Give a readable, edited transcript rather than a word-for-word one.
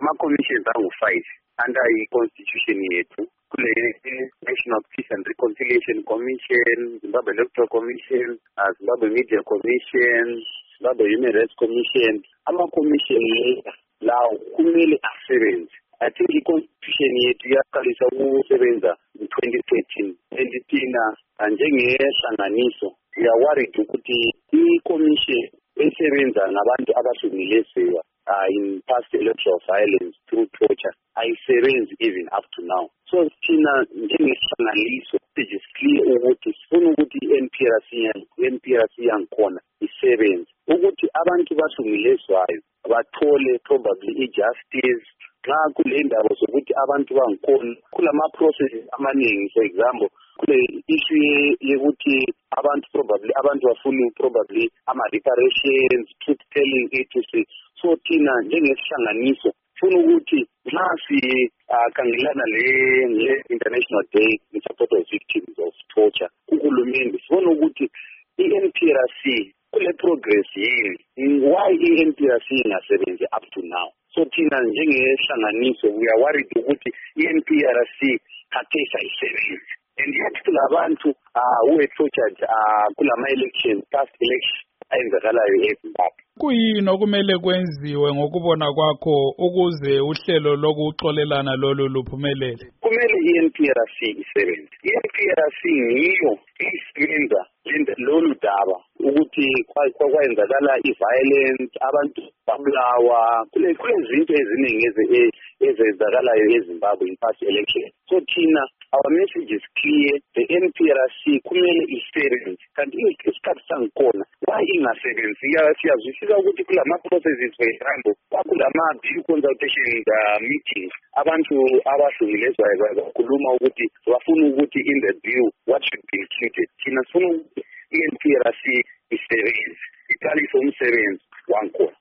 ama-commissions angu-5 under i-constitution yethu. Kule National Peace and Reconciliation Commission, Zimbabwe Electoral Commission, Zimbabwe Media Commission, Zimbabwe Human Rights Commission. Ama-commission lawo kumele asebenze. I think i-constitution yethu yaqalisa ukusebenza in-2013. And thina njengehlanganiso we are worried ukuthi i-commission esebenza ngabantu abahlukunyezwa in past electoral violence through torture ayisebenzi even up to now. So thina njengehlanganiso it is clear ukuthi sifuna ukuthi i-NPRC yangikhona isebenze ukuthi abantu bahlukunyezwayo bathole probably i-justice. Nxa kule ndaba zokuthi abantu bangikhona kulama-processes amaningi, for example kule issue yokuthi abantu bafuna probably ama-reparations, truth telling, etc. So thina njengesihlanganiso funa ukuthi nxa sikhangelana le-International Day in support of victims of torture uhulumende sifuna ukuthi i-NPRC kule progress yini, why i-NPRC ingasebenzi up to now. So thina njengehlanganiso we are worried ukuthi i-NPRC khathesi ayisebenzi. And yet kulabantu who were tortured kulama-election, past election ayenzakalayo eZimbabwe. Kuyini okumele kwenziwe ngokubona kwakho ukuze uhlelo lokuxolelana lolu luphumelele? Kumele i-NPRC isebenze. I-NPRC niyo isebenza lolu daba ukuthi kwayenzakala i-violence, abantu babulawa, kule zinto eziningi ezenzakalayo eZimbabwe in past election. So thina our message is clear, the NPRC kumele isebenze. Kanti isikhathi sangikhona why ingasebenzi? Siyazwisisa ukuthi kulama-processes, for example kulama-bill consultation meetings, abantu abahlukunyezwayo bakhuluma ukuthi bafuna ukuthi in the bill what should be included. Thina sifuna ukuthi i-NPRC isebenze, iqalise umsebenzi wangikhona.